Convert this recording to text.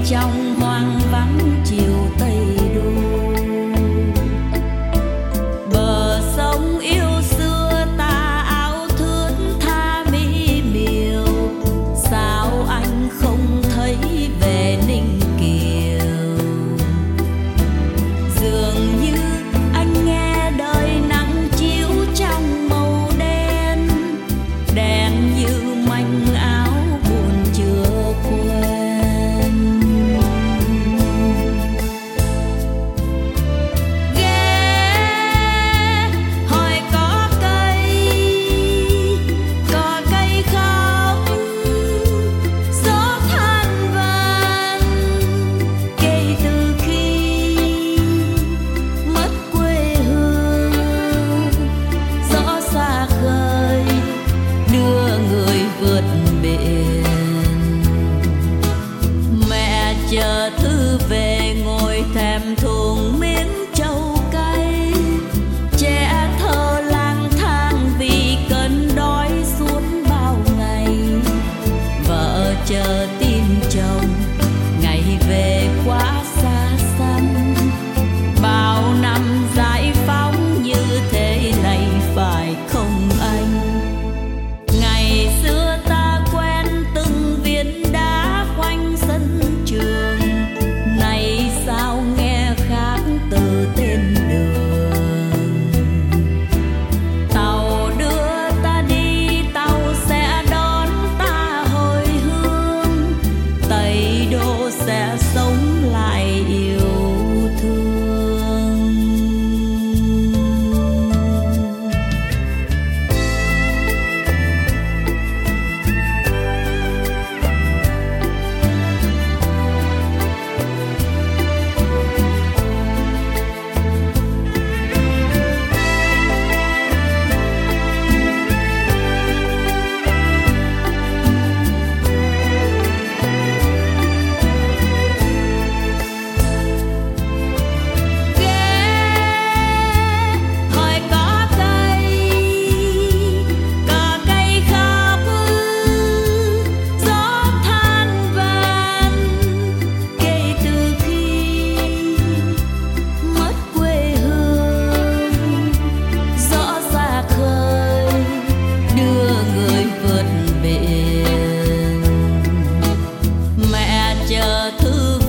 trong hoang vắng chiều tây đô. Bờ sông yêu xưa ta áo thướt tha mỹ miều, sao anh không thấy về Ninh Kiều? Dường như anh nghe đời nắng chiếu trong màu đen, đen như manh áo buồn chưa quên. Ghé hỏi có cây khóc, gió than vãn kể từ khi mất quê hương. Gió xa khơi đưa người vượt biển, mẹ chờ thư về ngồi thèm thuồng miếng trầu cay. Trẻ thơ lang thang vì cơn đói suốt bao ngày, vợ chờ tin chồng ngày về quá xa xăm. Bao năm giải phóng như thế này phải không anh? Ngày xưa ta quen từng viên đá quanh sân trường, nay sao nghe khác từ tên đường. Tàu đưa ta đi, tàu sẽ đón ta hồi hương, Tây Đô sẽ sống lại yêu thương. Hỏi có cây khóc, gió than vãn kể từ khi mất quê hương. Gió xa khơi đưa người vượt biển, mẹ chờ thư